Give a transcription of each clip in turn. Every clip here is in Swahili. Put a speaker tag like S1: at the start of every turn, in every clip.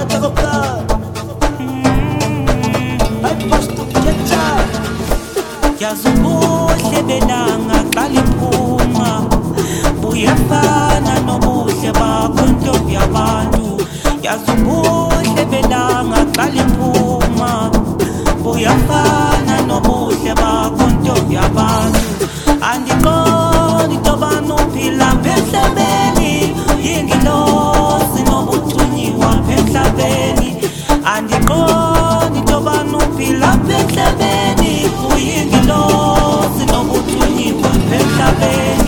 S1: yazi ubuhle belanga qala iphuma buyafana nobuhle bakho ntombi yabantu yazi ubuhle belanga qala iphuma buyafana nobuhle bakho ntombi yabantu andiqondi tobana uphila emhlabeni yingilosi nobuthunyiwa emhlabeni andiqondi tobana uphila emhlabeni uyingilosi nobuthunyiwa emhlabeni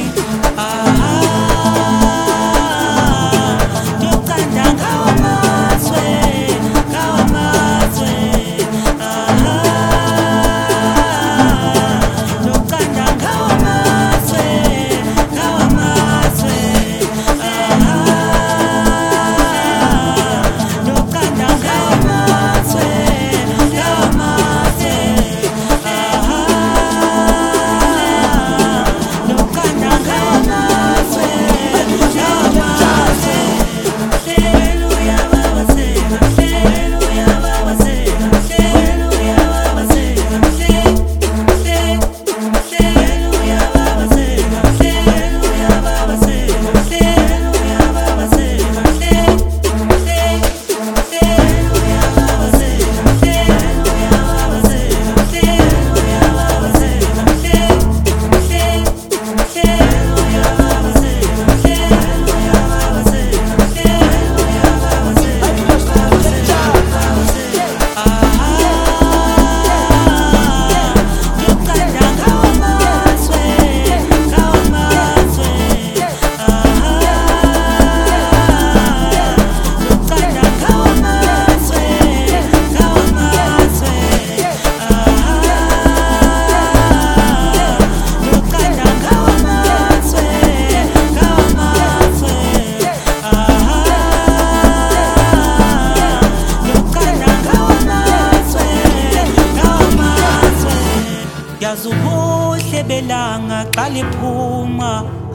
S1: yazi ubuhle belanga qala iphuma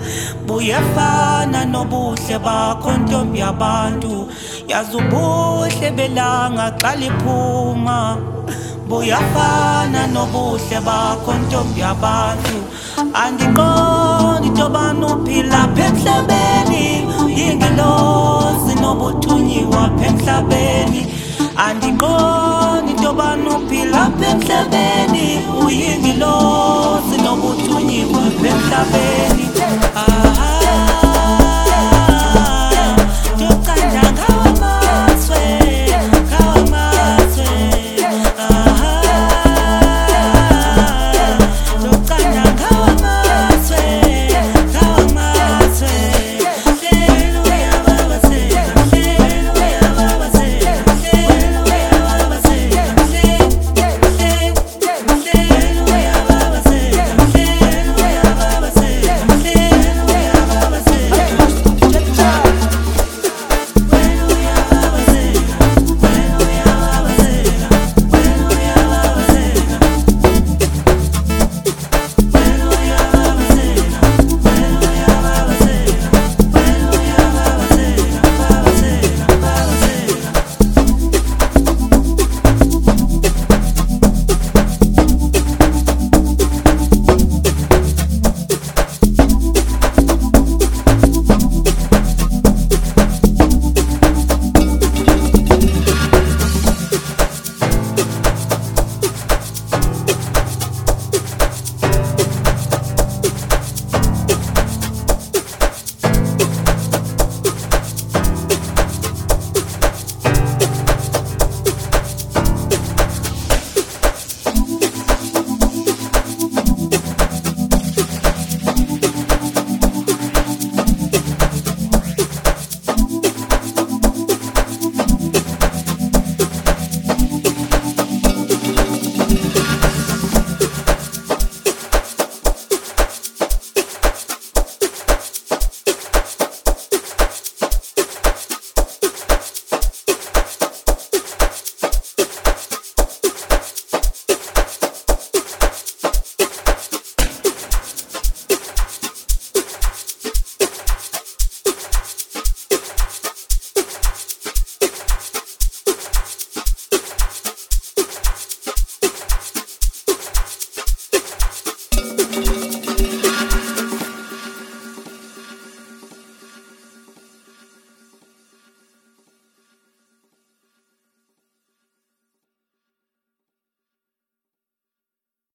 S1: buyafana nobuhle bakho ntombi yabantu yazi ubuhle belanga qala iphuma buyafana nobuhle bakho ntombi yabantu andiqondi tobana uphila emhlabeni yingilosi nobuthunyiwa emhlabeni andiqondi tobana uphila emhlabeni uyingilosi nobuthunyiwa emhlabeni